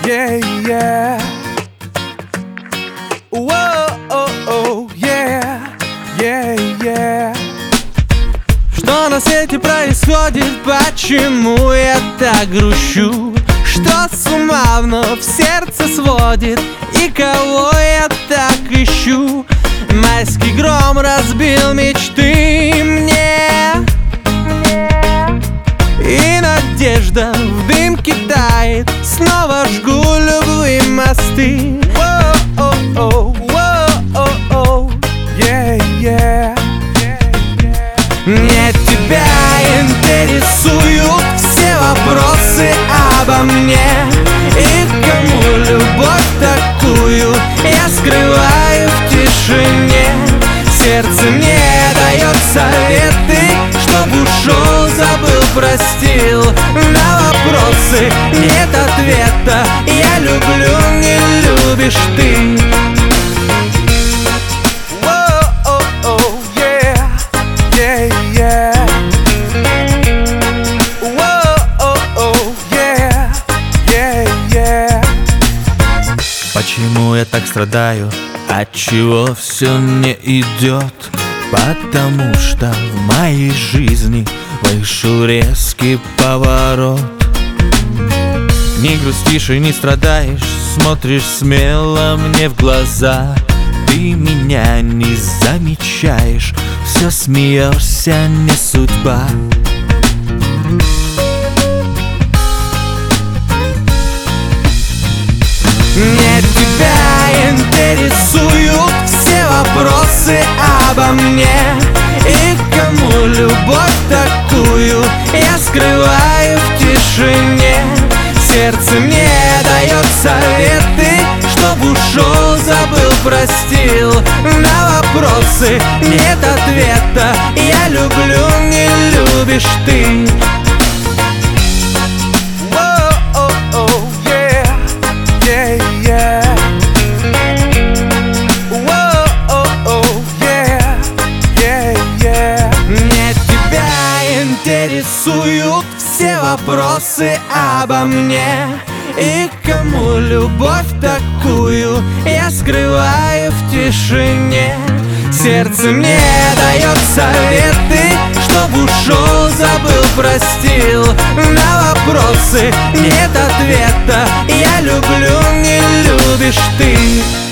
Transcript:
yeah, yeah. Whoa, oh, oh, yeah, yeah, yeah. Что на свете происходит, почему я так грущу? Что с ума вновь сердце сводит, и кого я так ищу? Майский гром разбил мечты мне, и надежда в дымке тает. Снова жгу любые мосты. Воу-оу-оу, воу-оу-оу, yeah, yeah. Мне тебя интересуют все вопросы обо мне, и кому любовь такую я скрываю в тишине. Сердце мне дает советы, чтоб ушел, забыл, простил. На вопросы нет ответа. Я люблю, не любишь ты. Воу-оу-оу, yeah, yeah, yeah. Воу-оу-оу, yeah, yeah, yeah. Почему я так страдаю? Отчего все не идет? Потому что в моей жизни вышел резкий поворот. Не грустишь и не страдаешь, смотришь смело мне в глаза. Ты меня не замечаешь, все смеешься, не судьба. Мне тебя интересуют все вопросы обо мне, и кому любовь такую я скрываю в тишине. Сердце мне дает советы, чтоб ушел, забыл, простил. На вопросы нет ответа. Я люблю, не любишь ты. Воу-оу-оу, yeah, yeah, yeah. Воу-оу-оу, yeah, yeah, yeah. Мне тебя интересуют все вопросы обо мне, и кому любовь такую я скрываю в тишине. Сердце мне дает советы, чтоб ушел, забыл, простил. На вопросы нет ответа. Я люблю, не любишь ты.